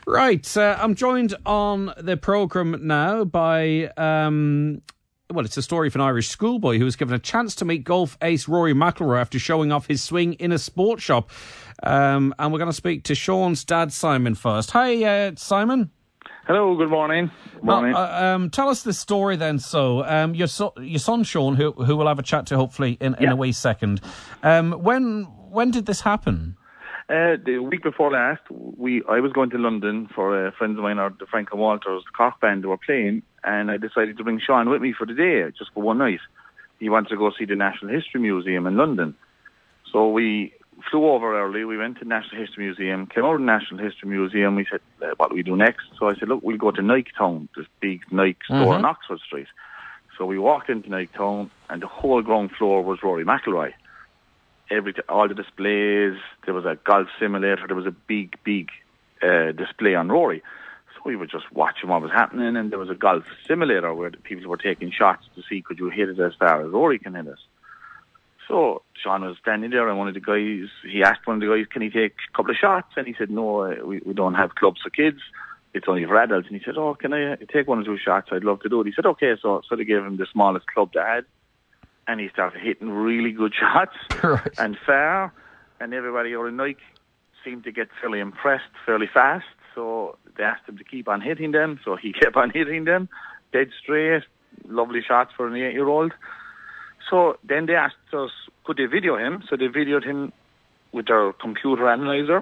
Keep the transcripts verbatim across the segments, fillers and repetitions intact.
Right, uh, I'm joined on the programme now by, um, well, it's a story of an Irish schoolboy who was given a chance to meet golf ace Rory McIlroy after showing off his swing in a sports shop. Um, and we're going to speak to Sean's dad, Simon, first. Hi, uh, Simon. Hello, good morning. Good morning. Now, uh, um, tell us the story then. So, um, your, so, your son, Sean, who who we'll have a chat to hopefully in, in yeah. a wee second. Um, when when did this happen? Uh, the week before last, we I was going to London for uh, friends of mine, or the Frank and Walters the Cork band, they were playing, and I decided to bring Sean with me for the day, just for one night. He wanted to go see the National History Museum in London. So we flew over early, we went to the National History Museum, came out of the National History Museum, we said, uh, what do we do next? So I said, look, we'll go to Nike Town, this big Nike store mm-hmm. on Oxford Street. So we walked into Nike Town, and the whole ground floor was Rory McIlroy. Every all the displays, there was a golf simulator, there was a big, big uh, display on Rory. So we were just watching what was happening, and there was a golf simulator where the people were taking shots to see could you hit it as far as Rory can hit it. So Sean was standing there, and one of the guys, he asked one of the guys, can he take a couple of shots? And he said, no, uh, we, we don't have clubs for kids, it's only for adults. And he said, oh, can I uh, take one or two shots? I'd love to do it. He said, okay, so, so they gave him the smallest club they had. And he started hitting really good shots right. and fair, and everybody over in Nike seemed to get fairly impressed fairly fast. So they asked him to keep on hitting them, so he kept on hitting them, dead straight, lovely shots for an eight-year-old. So then they asked us, could they video him? So they videoed him with their computer analyzer,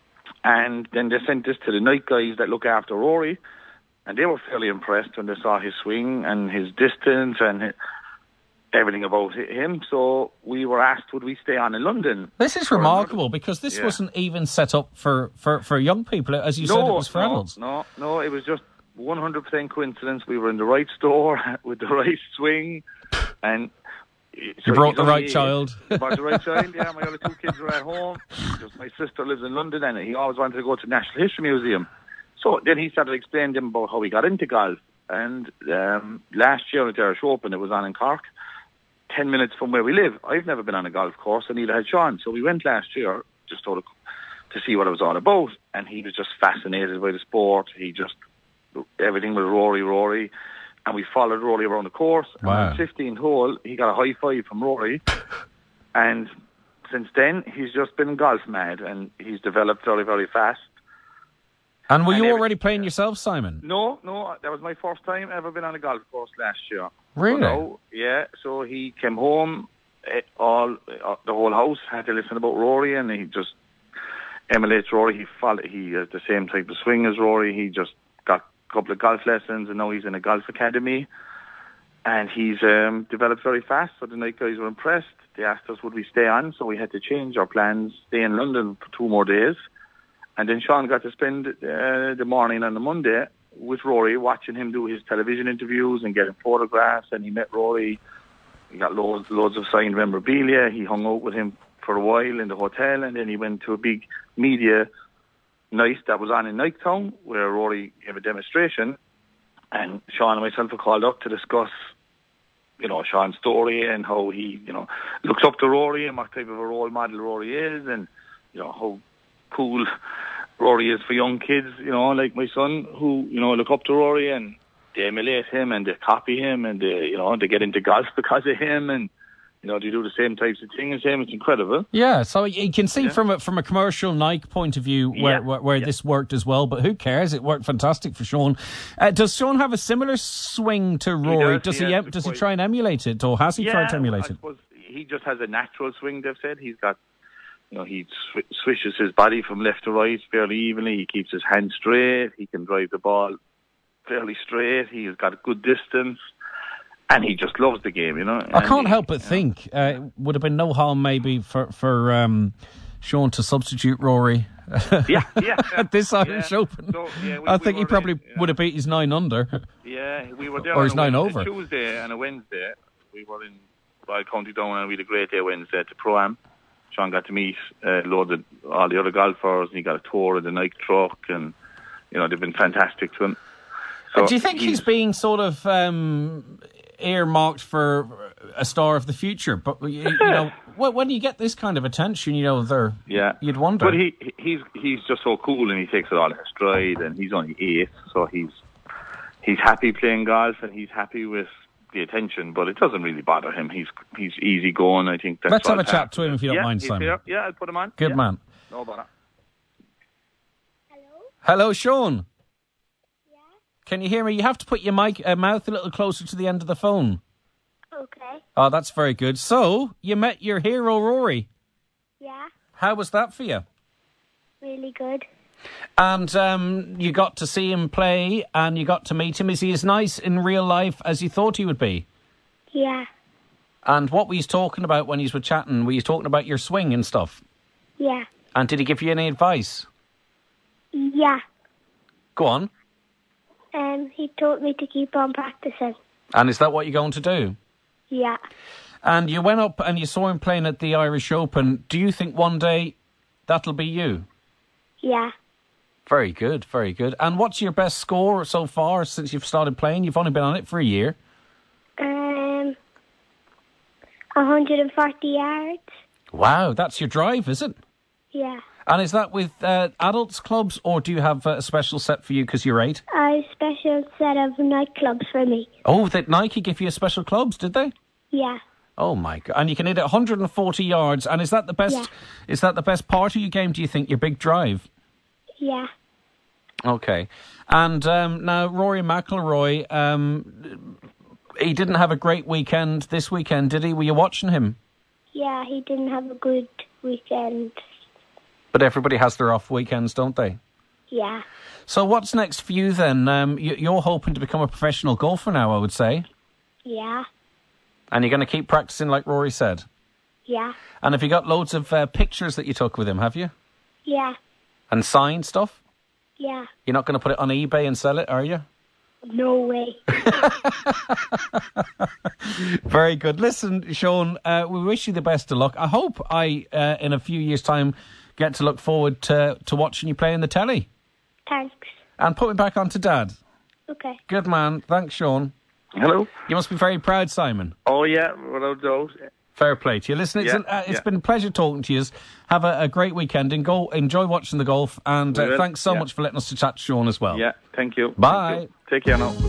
and then they sent this to the Nike guys that look after Rory, and they were fairly impressed when they saw his swing and his distance and his, everything about him. So we were asked, would we stay on in London? This is remarkable another? because this yeah. wasn't even set up for, for, for young people. As you no, said, it was for no, adults. No, no, it was just one hundred percent coincidence. We were in the right store with the right swing, and you so brought the right only, child. I brought the right child, yeah. My other two kids were at home. Just my sister lives in London, and he always wanted to go to the National History Museum. So then he started explaining to him about how he got into golf. And um, last year at the Irish Open, it was on in Cork, ten minutes from where we live. I've never been on a golf course, and neither had Sean. So we went last year just to, to see what it was all about. And he was just fascinated by the sport. He just, everything was Rory, Rory. And we followed Rory around the course. And wow. on the fifteenth hole, he got a high five from Rory. And since then, he's just been golf mad, and he's developed very, very fast. And were and you every, already playing yourself, Simon? No, no. That was my first time ever been on a golf course last year. Really? So, yeah. So he came home, it, all uh, the whole house had to listen about Rory, and he just emulates Rory. He followed, he has the same type of swing as Rory. He just got couple of golf lessons, and now he's in a golf academy, and he's um, developed very fast. So the night guys were impressed. They asked us would we stay on, so we had to change our plans, stay in London for two more days, and then Sean got to spend uh, the morning on the Monday with Rory, watching him do his television interviews and getting photographs. And he met Rory. He got loads loads of signed memorabilia. He hung out with him for a while in the hotel, and then he went to a big media night that was on in Nike Town, where Rory gave a demonstration, and Sean and myself were called up to discuss, you know, Sean's story and how he, you know, looks up to Rory and what type of a role model Rory is, and, you know, how cool Rory is for young kids, you know, like my son, who, you know, look up to Rory and they emulate him and they copy him and they, you know, they get into golf because of him, and you know, they do the same types of things as him. It's incredible. Yeah, so you can see yeah. from a, from a commercial Nike point of view where yeah. where, where yeah. this worked as well, but who cares? It worked fantastic for Sean. Uh, does Sean have a similar swing to Rory? He does does he, he, em- does he try and emulate it, or has he yeah, tried to emulate I it? suppose he just has a natural swing, they've said. He's got, you know, he sw- swishes his body from left to right fairly evenly. He keeps his hand straight. He can drive the ball fairly straight. He's got a good distance. And he just loves the game, you know. I can't he, help but think uh, it would have been no harm maybe for, for um, Sean to substitute Rory yeah, yeah, at this Irish yeah. Open. So, yeah, we, I we think he probably there, yeah. would have beat his nine under. Yeah, we were there or his on nine a over. Tuesday and a Wednesday. We were in Royal County Down, and we had a great day Wednesday at the Pro-Am. Sean got to meet uh, loads of all the other golfers, and he got a tour of the Nike truck, and, you know, they've been fantastic to him. So do you think he's, he's being sort of... Um, earmarked for a star of the future. But you, you know, when you get this kind of attention, you know, they're yeah, you'd wonder. But he he's he's just so cool, and he takes it all in stride. And he's only eight, so he's he's happy playing golf, and he's happy with the attention. But it doesn't really bother him. He's he's easy going. I think. That's Let's have a happened. chat to him if you don't yeah, mind, he's Simon. Here. Yeah, I'll put him on. Good yeah. man. No bother. Hello? Hello, Sean. Yeah? Can you hear me? You have to put your mic uh, mouth a little closer to the end of the phone. Okay. Oh, that's very good. So, you met your hero, Rory. Yeah? How was that for you? Really good. And um, you got to see him play and you got to meet him. Is he as nice in real life as you thought he would be? Yeah. And what were you talking about when you were chatting? Were you talking about your swing and stuff? Yeah. And did he give you any advice? Yeah. Go on. Um, he told me to keep on practicing. And is that what you're going to do? Yeah. And you went up and you saw him playing at the Irish Open. Do you think one day that'll be you? Yeah. Very good, very good. And what's your best score so far since you've started playing? You've only been on it for a year. Um, one hundred forty yards. Wow, that's your drive, is it? Yeah. And is that with uh, adults clubs, or do you have uh, a special set for you because you're eight? A special set of nightclubs for me. Oh, did Nike give you special clubs, did they? Yeah. Oh my God! And you can hit it one hundred forty yards. And is that the best? Yeah. Is that the best part of your game? Do you think your big drive? Yeah. Okay. And um, now Rory McIlroy, um, he didn't have a great weekend this weekend, did he? Were you watching him? Yeah, he didn't have a good weekend. But everybody has their off weekends, don't they? Yeah. So what's next for you then? Um, you, you're hoping to become a professional golfer now, I would say. Yeah. And you're going to keep practicing like Rory said? Yeah. And have you got loads of uh, pictures that you took with him, have you? Yeah. And signed stuff? Yeah. You're not going to put it on eBay and sell it, are you? No way. Very good. Listen, Sean, uh, we wish you the best of luck. I hope I, uh, in a few years' time, get to look forward to, to watching you play in the telly. Thanks. And put me back on to Dad. Okay. Good man. Thanks, Sean. Hello. You must be very proud, Simon. Oh yeah, without doubt. Fair play to you. Listen, it's, Yeah, an, uh, it's yeah. been a pleasure talking to you. Have a, a great weekend and go enjoy watching the golf. And We uh, will, thanks so yeah. much for letting us to chat to Sean as well. Yeah. Thank you. Bye. Thank you. Take care now.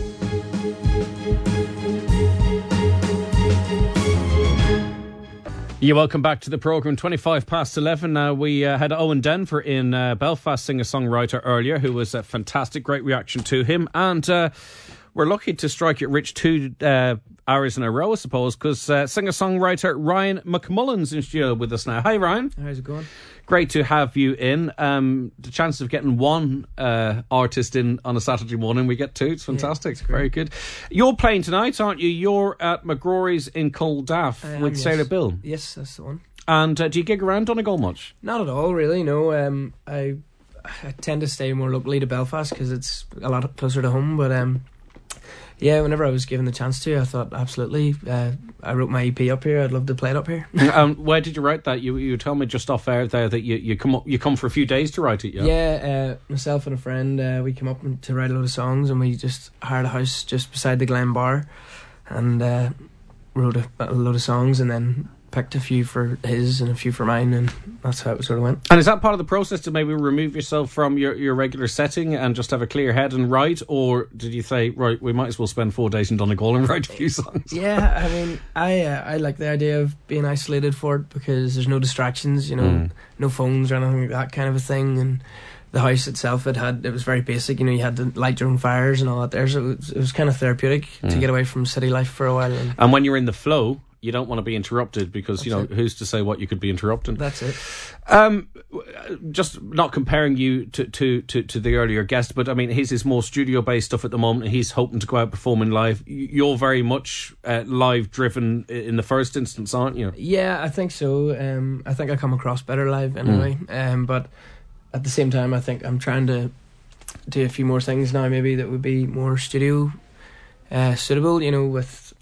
Yeah, welcome back to the programme. twenty-five past eleven now. We uh, had Owen Denver in uh, Belfast, singer-songwriter earlier, who was a fantastic, great reaction to him. And uh, we're lucky to strike it rich two uh, hours in a row, I suppose, because uh, singer-songwriter Ryan McMullen's in studio with us now. Hi, Ryan. How's it going? Great to have you in. Um, the chances of getting one uh, artist in on a Saturday morning, we get two. It's fantastic. Yeah, very good. You're playing tonight, aren't you? You're at McGrory's in Culdaff I am, with yes. Sailor Bill. Yes, that's the one. And uh, do you gig around Donegal much? Not at all, really. No, um, I I tend to stay more locally to Belfast because it's a lot closer to home. But um, yeah, whenever I was given the chance to, I thought absolutely. Uh, I wrote my E P up here. I'd love to play it up here. um, where did you write that? You you told me just off air there that you, you come up, you come for a few days to write it. Yeah. Yeah, uh, myself and a friend, uh, we came up to write a load of songs, and we just hired a house just beside the Glen Bar, and uh, wrote a, a load of songs, and then picked a few for his and a few for mine, and that's how it sort of went. And is that part of the process to maybe remove yourself from your, your regular setting and just have a clear head and write? Or did you say, right, we might as well spend four days in Donegal and write a few songs? Yeah, I mean, I uh, I like the idea of being isolated for it because there's no distractions, you know, Mm. no phones or anything like that kind of a thing, and the house itself, it had it was very basic, you know, you had to light your own fires and all that there, so it was, it was kind of therapeutic Mm. to get away from city life for a while. And And when you're in the flow, you don't want to be interrupted because, you know, That's it. who's to say what you could be interrupting? that's it. Um, just not comparing you to, to, to, to the earlier guest, but I mean, his is more studio-based stuff at the moment. He's hoping to go out performing live. You're very much uh, live-driven in the first instance, aren't you? Yeah, I think so. Um, I think I come across better live anyway. Mm. Um, but at the same time, I think I'm trying to do a few more things now, maybe that would be more studio uh, suitable. You know, with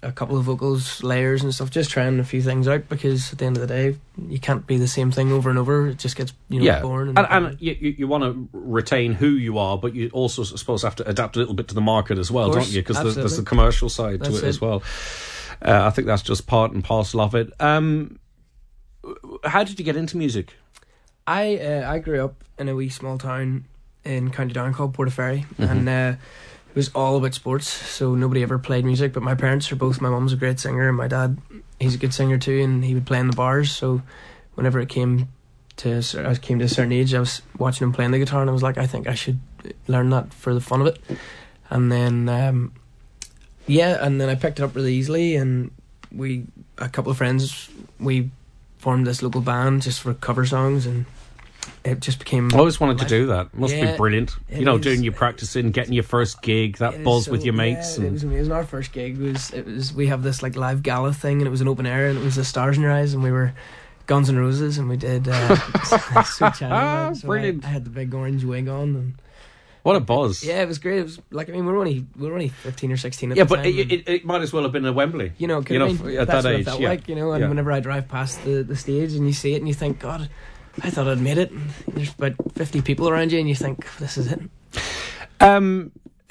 a couple of vocals layers and stuff, just trying a few things out, because at the end of the day you can't be the same thing over and over. It just gets, you know, yeah. boring. And, and, and you, you want to retain who you are, but you also I suppose have to adapt a little bit to the market as well, course, don't you? Because there's, there's the absolutely. commercial side That's to it, it. as well. Uh, I think that's just part and parcel of it. Um, how did you get into music? I uh, I grew up in a wee small town in County Down called Portaferry, Mm-hmm. and uh, it was all about sports, so nobody ever played music, but my parents are both, my mum's a great singer and my dad, he's a good singer too, and he would play in the bars, so whenever it came to I came to a certain age, I was watching him playing the guitar and I was like, I think I should learn that for the fun of it. And then um, yeah and then I picked it up really easily, and we a couple of friends, we formed this local band just for cover songs, and it just became... I always wanted to do that. Must Yeah, be brilliant. it You know, is. doing your practicing, getting your first gig, that It buzz is with so- your mates. Yeah, it and was amazing. Our first gig was it was we have this like live gala thing, and it was an open air, and it was the Stars in Your Eyes, and we were Guns N' Roses, and we did uh, Sweet Child of Mine. So Brilliant. I, I had the big orange wig on, and What a buzz. yeah, it was great. It was like, I mean, we were only we were only fifteen or sixteen at Yeah, the but time. it, and, it, it might as well have been at Wembley. you know, it could you know, have been, at that's that what age, it felt yeah. like, you know. And Yeah. whenever I drive past the, the stage and you see it, and you think, God, I thought I'd made it. And there's about fifty people around you, and you think, this is it. Um,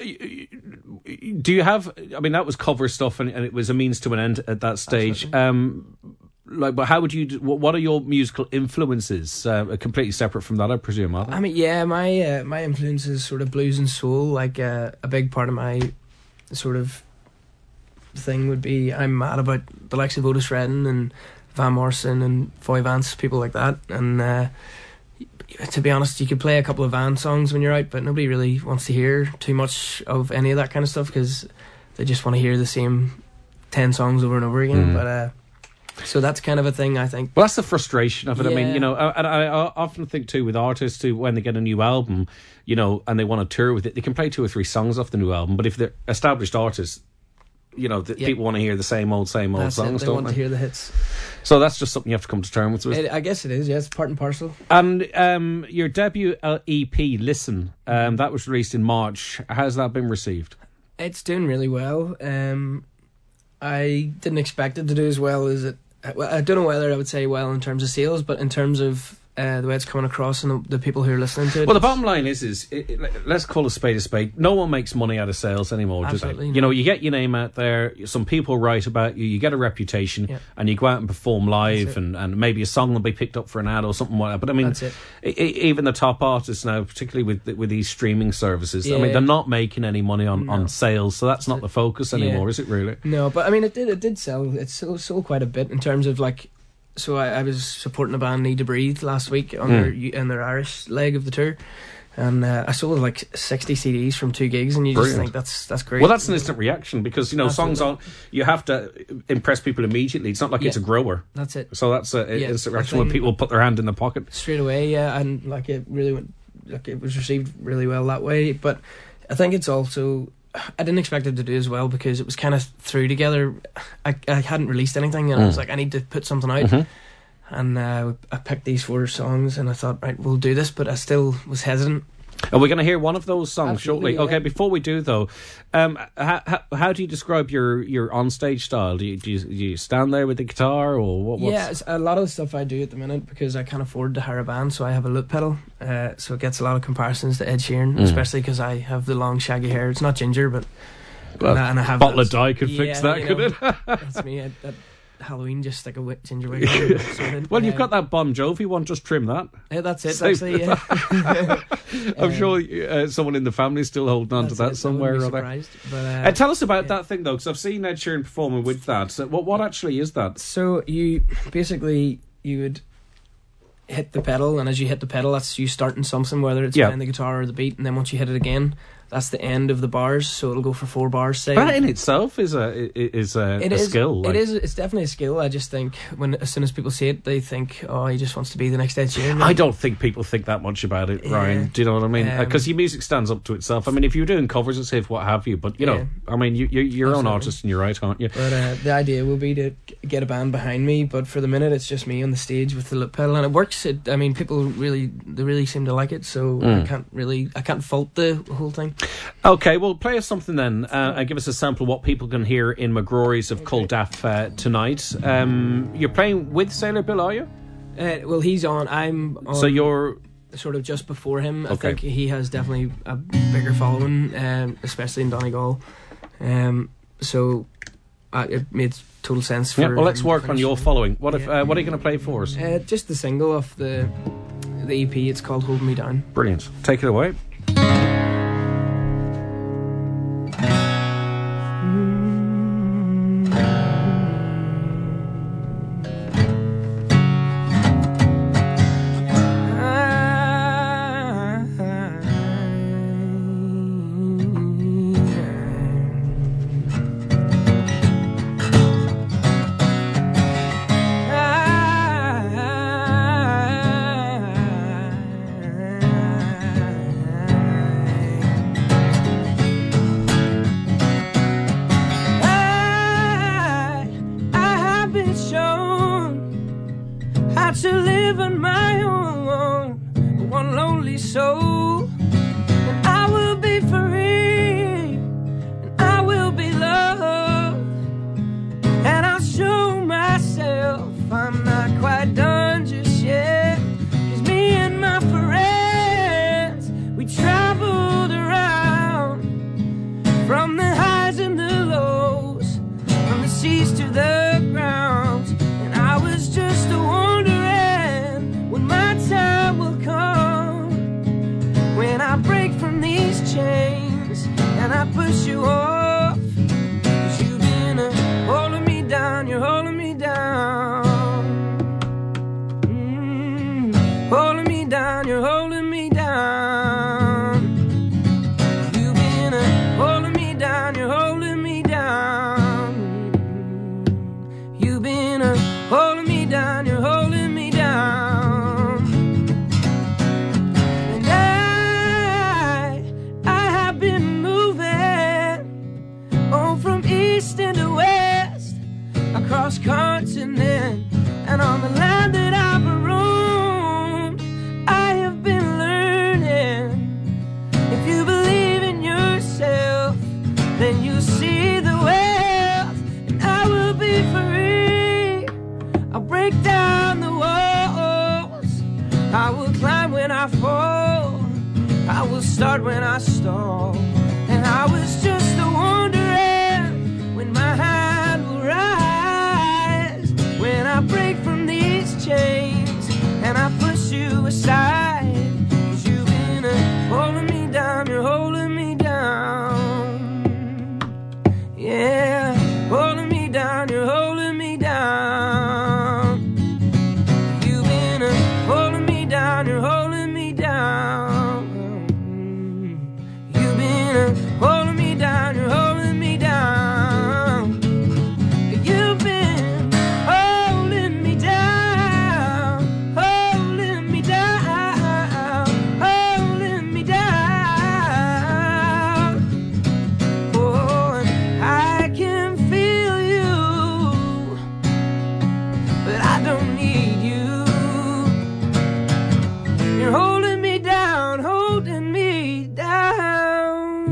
do you have? I mean, that was cover stuff, and, and it was a means to an end at that stage. Absolutely. Um, like, but how would you? do- What what are your musical influences? Uh, completely separate from that, I presume. Are they? I mean, yeah, my uh, my influence is sort of blues and soul. Like uh, a big part of my sort of thing would be I'm mad about the likes of Otis Redding and Van Morrison and Foy Vance, people like that. And uh, to be honest, you could play a couple of Van songs when you're out, but nobody really wants to hear too much of any of that kind of stuff, because they just want to hear the same ten songs over and over again. Mm. But uh, so that's kind of a thing, I think. Well, that's the frustration of it. I mean, Yeah. you know, and I, I often think too with artists who, when they get a new album, you know, and they want to tour with it, they can play two or three songs off the new album. But if they're established artists, you know, the, Yeah. people want to hear the same old, same old That's it, songs, they don't want they? to hear the hits. So that's just something you have to come to terms with. It, I guess it is, yeah, it's part and parcel. And um, your debut uh, E P, Listen, um, that was released in March. How's that been received? It's doing really well. Um, I didn't expect it to do as well as it. Well, I don't know whether I would say well in terms of sales, but in terms of uh, the way it's coming across and the, the people who are listening to it. Well, the bottom line is, is it, it, let's call a spade a spade. No one makes money out of sales anymore, do they? Absolutely You know, not. you get your name out there, some people write about you, you get a reputation, Yeah. and you go out and perform live, That's it. and, and maybe a song will be picked up for an ad or something like that. But I mean, That's it. e- e- even the top artists now, particularly with with these streaming services, I Yeah. mean, they're not making any money on, on No. sales, so that's not it. the focus Yeah. anymore, is it really? No, but I mean, it did. It did sell. It sold, sold quite a bit in terms of like. So I, I was supporting a band, Need to Breathe, last week on Mm. their in their Irish leg of the tour, and uh, I sold like sixty C Ds from two gigs, and you just Brilliant. think that's that's great. Well, that's an instant reaction because, you know, songs Absolutely. aren't, you have to impress people immediately. It's not like Yeah. it's a grower. That's it. So that's a, Yeah, instant I reaction when think- people put their hand in the pocket. Straight away, yeah, and like it really went, like it was received really well that way. But I think it's also, I didn't expect it to do as well because it was kind of threw together. I I hadn't released anything, and I was Mm. like, I need to put something out. Mhm. And uh, I picked these four songs, and I thought, right, we'll do this. But I still was hesitant. Are we going to hear one of those songs Absolutely, shortly? yeah. Okay, before we do though, um, how, how, how do you describe your, your onstage style? Do you, do you do you stand there with the guitar or what? What's... Yeah, it's a lot of the stuff I do at the minute because I can't afford to hire a band, so I have a loop pedal. Uh, so it gets a lot of comparisons to Ed Sheeran, Mm. especially because I have the long shaggy hair. It's not ginger, but Well, and, I, and I have bottle those- of dye could fix Yeah, that, you could know, it? That's me. At, at Halloween, just stick a wit ginger wig. on, sorted. Well, you've Um, got that Bon Jovi one. Just trim that. Yeah, that's it. Save Actually, yeah. I'm Um, sure uh, someone in the family is still holding on to That's that it, I somewhere wouldn't or be other. surprised, But, uh, Uh, tell us about yeah. that thing though, because I've seen Ed Sheeran performing with that. So what what actually is that? So you basically you would hit the pedal, and as you hit the pedal, that's you starting something, whether it's Yeah. playing the guitar or the beat, and then once you hit it again, that's the end of the bars. So it'll go for four bars. Say That in itself is a is a, It a is- skill. Like. It is. It's definitely a skill. I just think when as soon as people see it, they think, "Oh, he just wants to be the next Ed Sheeran." I don't think people think that much about it, Yeah. Ryan. Do you know what I mean? Um, Because your music stands up to itself. I mean, if you're doing covers as if what have you, but you know, Yeah. I mean, you, you're your own Absolutely. artist in your right, aren't you? But uh, the idea will be to g- get a band behind me. But for the minute, it's just me on the stage with the lip pedal, and it works. It, I mean, people really, they really seem to like it. So I Mm. can't really, I can't fault the whole thing. Okay, well, play us something then, uh, and give us a sample of what people can hear in McGrory's of Cul Daft uh, tonight. Um, you're playing with Sailor Bill, are you? Uh, well, he's on. I'm on. So you're sort of just before him. I Okay. think he has definitely a bigger following, um, especially in Donegal. Um, so uh, it made total sense for. yeah. Well, let's him to work on finish your it. following. What if? Yeah. Uh, what are you going to play for us? Uh, just the single off the the E P. It's called "Hold Me Down." Brilliant. Take it away. I, I have been shown how to live on my own, one lonely soul, and I will be free, and I will be loved, and I'll show myself I'm not quite done just yet, 'cause me and my friends, we traveled around from the highs and the lows, from the seas to the ground, and I was just a wondering when my time will come, when I break from these chains and I push you off, 'cause you've been uh, holding me down, you're holding me down, mm, holding me down, you're holding me down. You've been uh, holding me down, you're holding me down. You've been uh, holding me down, you're holding me down. And I, I have been moving, oh, from east into west, across continent, and on the land that I've roamed, I have been learning. If you believe in yourself, then you see the wealth, and I will be free. I'll break down the walls, I will climb when I fall, I will start when I stall, and I was just a wondering when my hand will rise, when I break from these chains and I push you aside, 'cause you've been uh, holding me down, you're holding me down, yeah, holding me down, you're holding me down. You've been uh, holding me down, you're holding me down. You've been uh, holding me down, you're holding me down. You've been holding me down, holding me down, holding me down. Oh, and I can feel you, but I don't need you. You're holding me down, holding me down.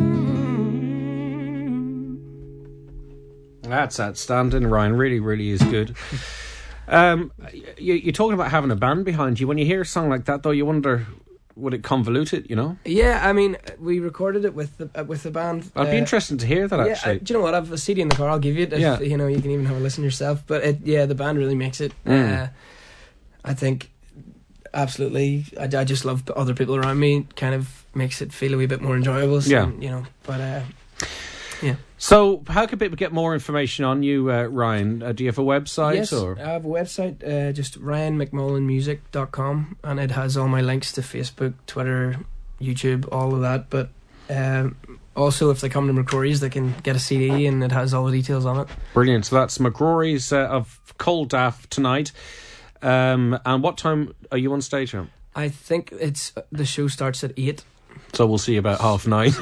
That's outstanding, Ryan. Really, really is good. Um, you, you're talking about having a band behind you. When you hear a song like that, though, you wonder, would it convolute it, you know? Yeah, I mean, we recorded it with the uh, with the band. I'd be uh, interested to hear that, Yeah, actually. uh, do you know what? I've a C D in the car. I'll give you it. If, Yeah. You know, you can even have a listen yourself. But it, yeah, the band really makes it. Mm. Uh, I think absolutely. I, I just love the other people around me. Kind of makes it feel a wee bit more enjoyable. So, Yeah. You know, but uh, yeah. So, how can people get more information on you, uh, Ryan? Uh, do you have a website? Yes, or? I have a website, uh, just ryan mcmullen music dot com, and it has all my links to Facebook, Twitter, YouTube, all of that. But um, also, if they come to McCrory's, they can get a C D, and it has all the details on it. Brilliant. So that's McGrory's uh, of Cul Daft tonight. Um, and what time are you on stage at? I think it's the show starts at eight. So we'll see you about half nine.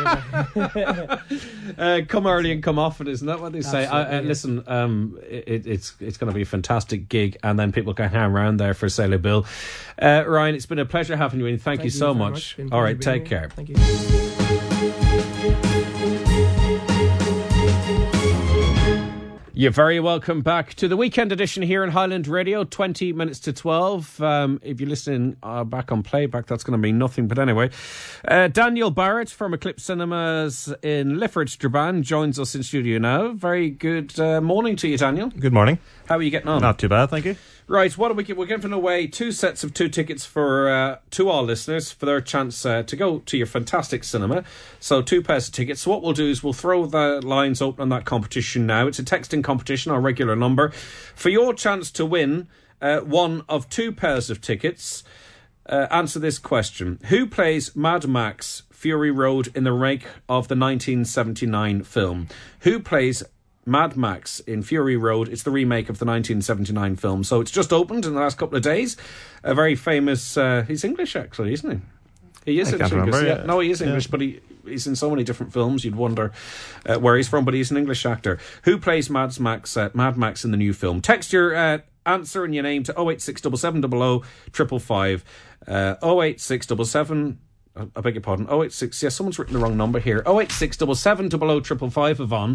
uh, come early and come often, isn't that what they say? I, uh, Absolutely, yeah. listen, um, it, it's it's going to be a fantastic gig, and then people can hang around there for Sailor Bill. Uh, Ryan, it's been a pleasure having you in. Thank, Thank you so very much. Been a All pleasure right, being take here. care. Thank you. You're very welcome back to the weekend edition here in Highland Radio, twenty minutes to twelve. Um, if you're listening uh, back on playback, that's going to mean nothing. But anyway, uh, Daniel Barrett from Eclipse Cinemas in Lifford, Strabane, joins us in studio now. Very good uh, morning to you, Daniel. Good morning. How are you getting on? Not too bad, thank you. Right, what are we? We're giving away two sets of two tickets for uh, to our listeners for their chance uh, to go to your fantastic cinema. So two pairs of tickets. So what we'll do is we'll throw the lines open on that competition now. It's a texting competition, our regular number. For your chance to win uh, one of two pairs of tickets, uh, answer this question. Who plays Mad Max Fury Road in the remake of the nineteen seventy-nine film? Who plays Mad Max in Fury Road? It's the remake of the nineteen seventy-nine film. So it's just opened in the last couple of days. A very famous... Uh, he's English, actually, isn't he? He is I English. can't remember, yeah. yeah. No, he is English, Yeah. but he he's in so many different films, you'd wonder uh, where he's from, but he's an English actor. Who plays Mad Max, uh, Mad Max in the new film? Text your uh, answer and your name to oh eight six seven seven zero zero five five five. Uh, oh eight six seven seven... I beg your pardon. oh eight six... Yeah, someone's written the wrong number here. oh eight six seven seven zero zero five five five, Yvonne.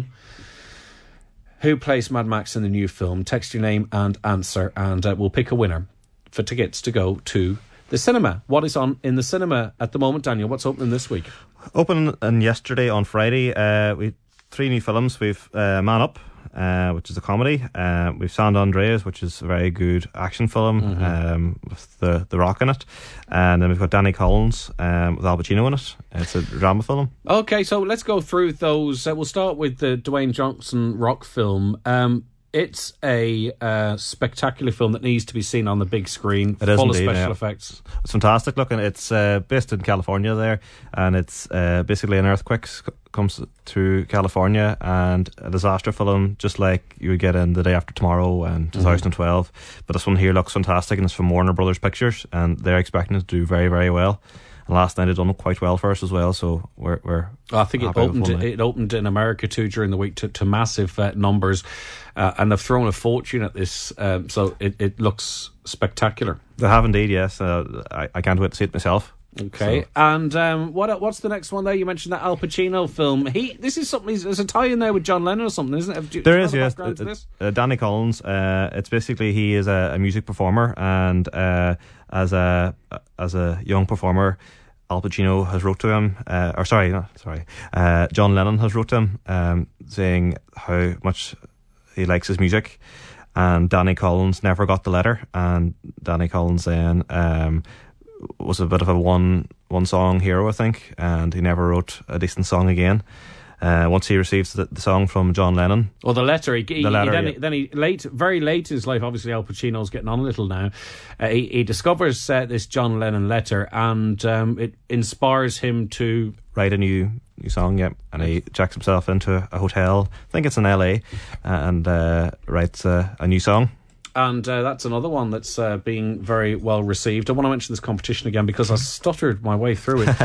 Who plays Mad Max in the new film? Text your name and answer, and uh, we'll pick a winner for tickets to go to the cinema. What is on in the cinema at the moment, Daniel? What's opening this week? Open and yesterday on Friday, uh, we three new films. We've uh, Man Up, uh, which is a comedy. Uh, we've San Andreas, which is a very good action film mm-hmm. um, with the, the Rock in it. And then we've got Danny Collins um, with Al Pacino in it. It's a drama film. Okay, so let's go through those. Uh, we'll start with the Dwayne Johnson Rock film. Um, it's a uh, spectacular film that needs to be seen on the big screen. It is full indeed, of special yeah. effects. It's fantastic looking. It's uh, based in California there, and it's uh, basically an earthquake c- comes through California, and a disaster film just like you would get in The Day After Tomorrow and two thousand twelve. Mm-hmm. But this one here looks fantastic, and it's from Warner Brothers Pictures, and they're expecting it to do very, very well. And last night it done quite well for us as well, so we're we're. I think it opened. It, it opened in America too during the week to, to massive uh, numbers, uh, and they've thrown a fortune at this. Um, so it, it looks spectacular. They have indeed, yes. Uh, I I can't wait to see it myself. Okay, so. and um, what what's the next one there? You mentioned that Al Pacino film. He this is something. There's a tie in there with John Lennon or something, isn't it? Do, there do is, yes. Uh, this? Uh, Danny Collins. Uh, it's basically he is a, a music performer, and uh, as a as a young performer, Al Pacino has wrote to him, uh, or sorry, no, sorry, uh, John Lennon has wrote to him, um, saying how much he likes his music, and Danny Collins never got the letter, and Danny Collins then um, was a bit of a one one song hero, I think, and he never wrote a decent song again. Uh, once he receives the, the song from John Lennon. Or the letter. He, he, the letter he, then, yeah. he, then he, late, very late in his life, obviously Al Pacino's getting on a little now, uh, he, he discovers uh, this John Lennon letter, and um, it inspires him to write a new new song, yeah. And he checks himself into a hotel, I think it's in L A, and uh, writes uh, a new song. And uh, that's another one that's uh, being very well received. I want to mention this competition again because I stuttered my way through it.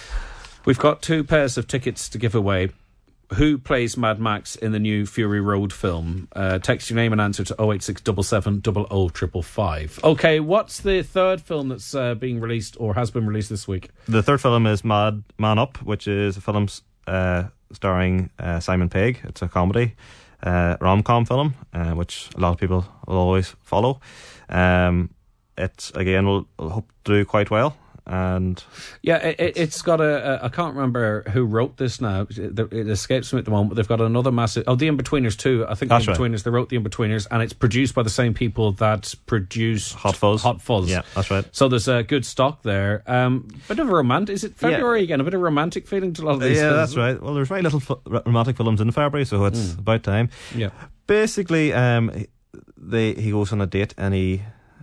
We've got two pairs of tickets to give away. Who plays Mad Max in the new Fury Road film? Uh, text your name and answer to oh eight six seven seven zero zero five five five. Okay, what's the third film that's uh, being released or has been released this week? The third film is Mad Man Up, which is a film uh, starring uh, Simon Pegg. It's a comedy, uh, rom-com film, uh, which a lot of people will always follow. Um, it, again, will, will hope to do quite well. And yeah, it, it's, it's got a, a. I can't remember who wrote this now. It, it escapes me at the moment. But they've got another massive. Oh, The Inbetweeners too. I think The Inbetweeners. Right. They wrote The Inbetweeners, and it's produced by the same people that produced Hot Fuzz. Hot Fuzz. Yeah, that's right. So there's a good stock there. Um, bit of a romantic. Is it February yeah. again? A bit of romantic feeling to a lot of these. Yeah, films, that's right. Well, there's very little f- romantic films in February, so it's mm. about time. Yeah. Basically, um, they he goes on a date and he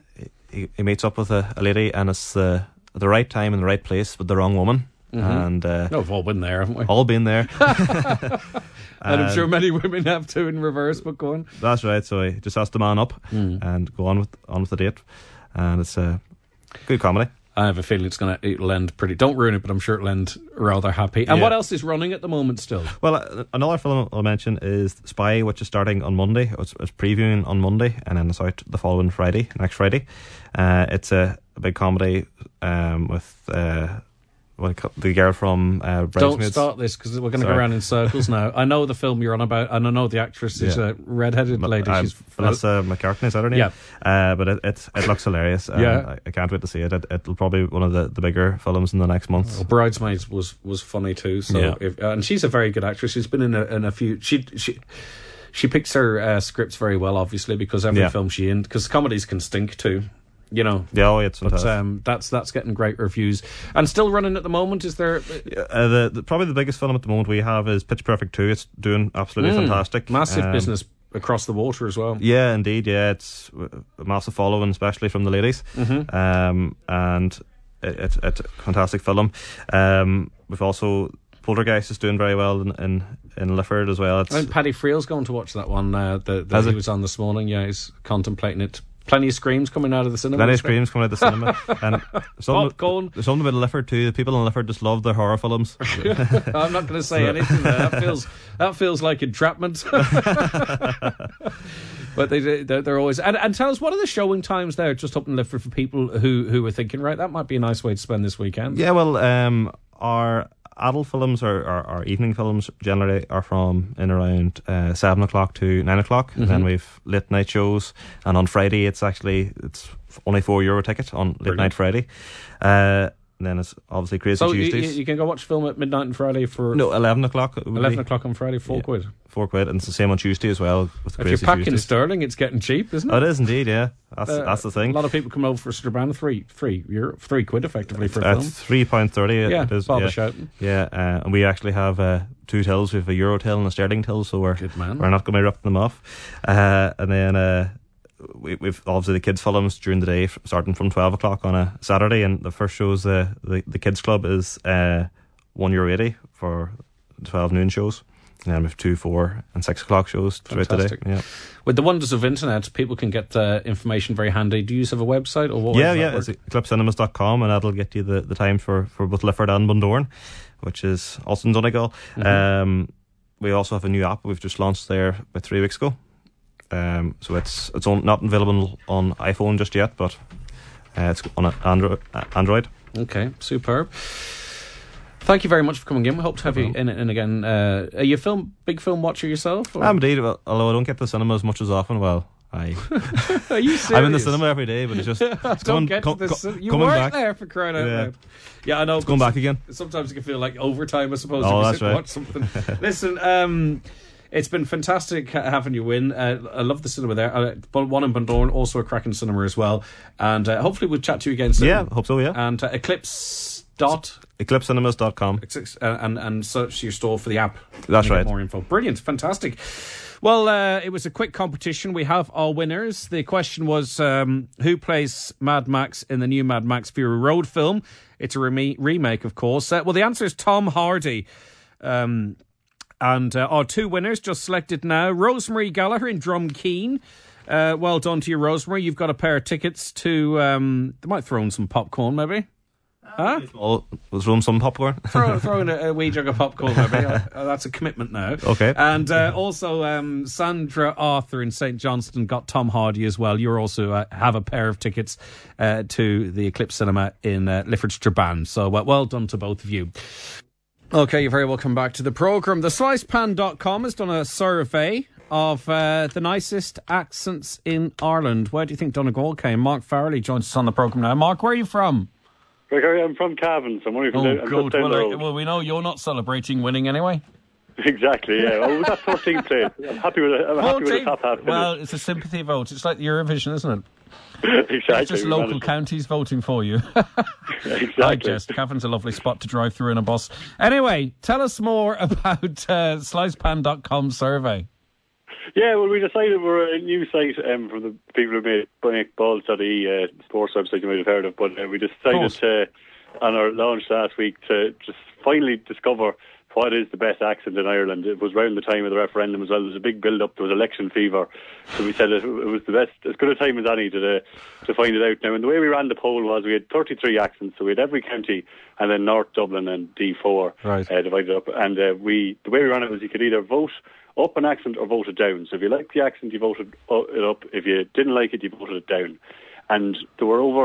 he, he meets up with a, a lady, and it's the. At the right time in the right place with the wrong woman. Mm-hmm. And uh, no, we've all been there, haven't we? All been there. and, and I'm sure many women have too in reverse, but go on. That's right. So he just has to man up mm. and go on with on with the date. And it's a good comedy. I have a feeling it's going to it'll end pretty. Don't ruin it, but I'm sure it'll end rather happy. And yeah. what else is running at the moment still? Well, uh, another film I'll mention is Spy, which is starting on Monday. It's, it's previewing on Monday, and then it's out the following Friday, next Friday. Uh, it's a, a big comedy um, with uh, what the girl from uh, Bridesmaids. Don't start this because we're going to go Sorry. around in circles now. I know the film you're on about, and I know the actress is Yeah. a red-headed lady. Uh, She's Melissa McCartney, is that her name? Yeah. Uh, but it, it it looks hilarious. Um, Yeah. I, I can't wait to see it. it. It'll probably be one of the, the bigger films in the next month. Well, Bridesmaids was was funny too. So, Yeah. if, and she's a very good actress. She's been in a, in a few. She she she picks her uh, scripts very well, obviously, because every Yeah. film she in, because comedies can stink too. You know, Yeah, oh, it's but fantastic. um, that's that's getting great reviews and still running at the moment. Is there Uh, the, the probably the biggest film at the moment we have is Pitch Perfect two. It's doing absolutely Mm, fantastic. massive Um, business across the water as well? Yeah, indeed. Yeah, it's a massive following, especially from the ladies. Mm-hmm. Um, and it, it, it's a fantastic film. Um, we've also Poltergeist is doing very well in in, in Lifford as well. It's, I think Paddy Friel's going to watch that one uh, that, that Has he it? was on this morning. Yeah, he's contemplating it. Plenty of screams coming out of the cinema. Plenty of isn't there? screams coming out of the cinema. And something, Popcorn. there's something about Lifford too. The people in Lifford just love their horror films. I'm not going to say anything there. That feels that feels like entrapment. But they they're, they're always and, and tell us, what are the showing times there just up in Lifford for people who who are thinking, right, that might be a nice way to spend this weekend. Yeah, well, um, our adult films or our, our evening films generally are from in around uh, seven o'clock to nine o'clock. Mm-hmm. And then we've late night shows, and on Friday it's actually it's only four euro ticket on late Brilliant. night Friday. Uh, and then it's obviously Crazy So you, Tuesdays. you you can go watch film at midnight on Friday for no, eleven o'clock. it would eleven be. o'clock on Friday, four Yeah. quid. Four quid, and it's the same on Tuesday as well with If Crazy you're packing Tuesdays. sterling, it's getting cheap, isn't it? Oh, it is indeed, yeah. That's Uh, that's the thing. A lot of people come over for Strabane, three, three, euro, three quid effectively for a Uh, film. three pound thirty. Yeah, it is. Bob yeah. is shouting. Yeah, uh, and we actually have uh, two tills. We have a euro till and a sterling till, so we're Good man. we're not going to be ripping them off. Uh, and then uh, we, we've obviously the kids films during the day, f- starting from twelve o'clock on a Saturday, and the first shows the the, the kids club is uh, one euro eighty for twelve noon shows. And then we have two, four, and six o'clock shows throughout the day. Fantastic. Yeah, With the wonders of internet, people can get uh, information very handy. Do you have a website or what? yeah, does that yeah. work? It's eclipse cinemas dot com, and that'll get you the, the time for, for both Lifford and Bundoran, which is also in Donegal. Mhm. Um, we also have a new app we've just launched there about three weeks ago. Um, so it's it's on, not available on iPhone just yet, but uh, it's on a Android. Uh, Android. Okay, superb. Thank you very much for coming in. We hope to have No you in in again. Uh, are you a film big film watcher yourself? or- I'm indeed, well, although I don't get to the cinema as much as often. Well, I Are you serious? I'm in the cinema every day, but it's just I it's don't coming, get co- to this. co- You coming weren't back. there for crying out Yeah. loud. Yeah, I know. It's going but back again. Sometimes it can feel like overtime, I suppose. Oh, if you that's sit and right. watch something. Listen, um, it's been fantastic ha- having you in. Uh, I love the cinema there. Uh, but one in Bundoran, also a cracking cinema as well. And uh, hopefully we'll chat to you again soon. Yeah, hope so. Yeah, And uh, Eclipse dot eclipse cinemas dot com. uh, and and search your store for the app. That's to get right. More info. Brilliant, fantastic. Well, uh, it was a quick competition. We have our winners. The question was, um, who plays Mad Max in the new Mad Max Fury Road film? It's a reme- remake, of course. Uh, well, the answer is Tom Hardy. Um, and uh, our two winners just selected now. Rosemary Gallagher in Drumkeen. Uh, well done to you, Rosemary. You've got a pair of tickets to... Um, they might throw in some popcorn, maybe. Huh? Well, was room some popcorn. throw, throw in a, a wee jug of popcorn, maybe. Uh, that's a commitment now. Okay. And uh, also, um, Sandra Arthur in Saint Johnston got Tom Hardy as well. You also uh, have a pair of tickets uh, to the Eclipse Cinema in uh, Lifford Strabane. So well, well done to both of you. Okay, you're very welcome back to the programme. The slice pan dot com has done a survey of uh, the nicest accents in Ireland. Where do you think Donegal came? Mark Farrelly joins us on the programme now. Mark, where are you from? Gregory, I'm from Cavan, so I'm only from Oh, down, I'm good. just down Well, the I, road. well, we know you're not celebrating winning anyway. Exactly, yeah. Well, we got fourteenth place. I'm happy with it. I'm happy with the fourteen top half. finish. Well, it's a sympathy vote. It's like the Eurovision, isn't it? exactly. It's just we local managed counties voting for you. it. I Exactly. jest. Cavan's a lovely spot to drive through in a bus. Anyway, tell us more about uh, slice pan dot com survey. Yeah, well, we decided we're a new site um, from the people who made Make Balls to the uh, sports website you might have heard of, but uh, we decided course. to, on our launch last week, to just finally discover what is the best accent in Ireland. It was around the time of the referendum as well. There was a big build-up. There was election fever. So we said it, it was the best, as good a time as any to, uh, to find it out. Now, and the way we ran the poll was we had thirty-three accents. So we had every county and then North Dublin and D four Right. uh, divided up. And uh, we the way we ran it was you could either vote up an accent or vote it down. So if you liked the accent, you voted it up. If you didn't like it, you voted it down. And there were over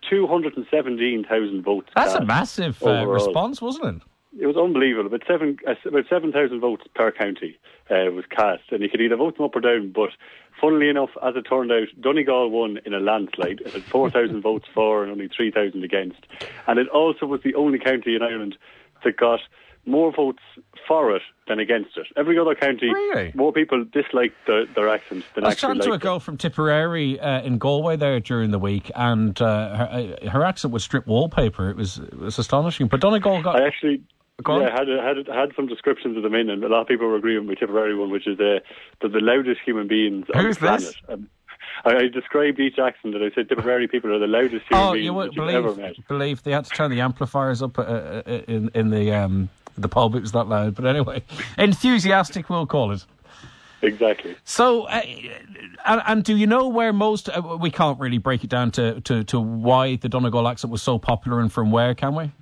two hundred seventeen thousand votes. That's cast a massive uh, response, wasn't it? It was unbelievable. About seven, uh, about seven thousand votes per county uh, was cast, and you could either vote them up or down. But funnily enough, as it turned out, Donegal won in a landslide. It had four thousand votes for and only three thousand against. And it also was the only county in Ireland that got more votes for it than against it. Every other county, really? more people disliked the, their accent than I was actually chatting to a liked girl it. from Tipperary uh, in Galway there during the week, and uh, her, her accent was strip wallpaper. It was it was astonishing. But Donegal got... I actually... Go yeah, had had had some descriptions of them in, and a lot of people were agreeing with Tipperary one, which is uh, they're the loudest human beings on Who's the planet. this? And I, I described each accent, and I said Tipperary people are the loudest human Oh, beings you that would you've ever met. believe, believe they had to turn the amplifiers up uh, uh, in in the um, the pub. It was that loud. But anyway, enthusiastic, we'll call it. Exactly. So, uh, and, and do you know where most... Uh, we can't really break it down to, to, to why the Donegal accent was so popular and from where, can we?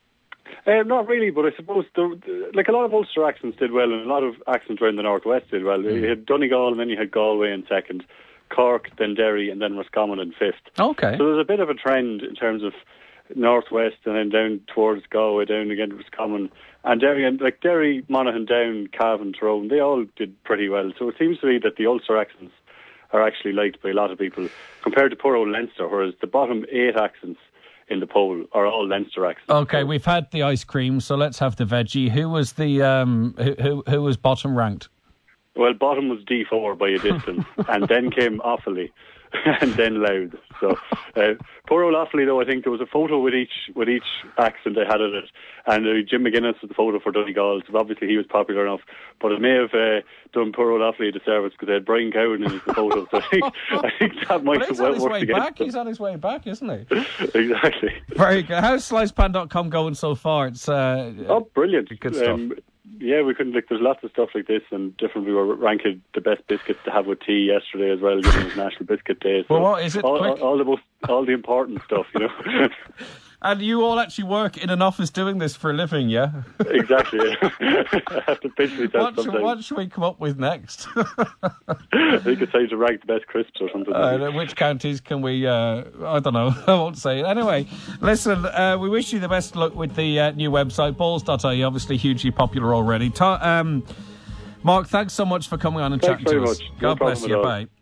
Um, not really, but I suppose the, the, like a lot of Ulster accents did well, and a lot of accents around the northwest did well. Mm. You had Donegal, and then you had Galway in second, Cork, then Derry, and then Roscommon in fifth. Okay. So there's a bit of a trend in terms of northwest, and then down towards Galway, down again to Roscommon, and Derry, and like Derry, Monaghan, Down, Cavan, Tyrone. They all did pretty well. So it seems to me that the Ulster accents are actually liked by a lot of people compared to poor old Leinster, whereas the bottom eight accents in the poll are all Leinster accents. Okay, we've had the ice cream, so let's have the veggie. Who was the um, who, who who was bottom ranked? Well, bottom was D four by a distance, and then came Offaly, and then Louth. So, uh, poor old Offaly, though, I think there was a photo with each with each accent they had in it, and uh, Jim McGuinness was the photo for Donegal, so obviously he was popular enough, but it may have uh, done poor old Offaly a disservice because they had Brian Cowan in the photo, so I think, I think that might But have he's well on his worked way against back. them. He's on his way back, isn't he? Exactly. Very good. How's slice pan dot com going so far? It's uh, Oh, brilliant. Good stuff. Um, yeah, we couldn't, like, there's lots of stuff like this, and different, we were ranking the best biscuits to have with tea yesterday as well, given it's National Biscuit Day. So Well, what is it? All, all, Quick. all the most, all the important stuff, you know. And you all actually work in an office doing this for a living, yeah? Exactly. I have to pinch myself What should, sometimes. what should we come up with next? I think it's time to rank the best crisps or something. Uh, which counties can we, uh, I don't know, I won't say it. Anyway, listen, uh, we wish you the best luck with the uh, new website, balls dot I E, obviously hugely popular already. Ta- um, Mark, thanks so much for coming on and Thanks chatting very to us. much. No God bless problem you, at all. bye.